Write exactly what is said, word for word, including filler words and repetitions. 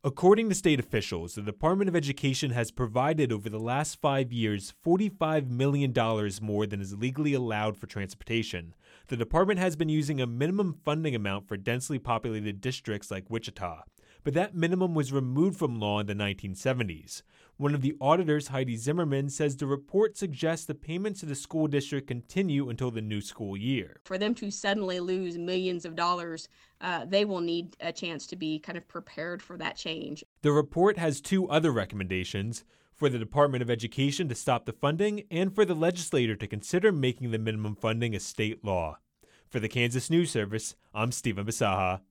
According to state officials, the Department of Education has provided over the last five years forty-five million dollars more than is legally allowed for transportation. The department has been using a minimum funding amount for densely populated districts like Wichita, but that minimum was removed from law in the nineteen seventies. One of the auditors, Heidi Zimmerman, says the report suggests the payments to the school district continue until the new school year. For them to suddenly lose millions of dollars, uh, they will need a chance to be kind of prepared for that change. The report has two other recommendations: for the Department of Education to stop the funding and for the legislature to consider making the minimum funding a state law. For the Kansas News Service, I'm Stephen Basaha.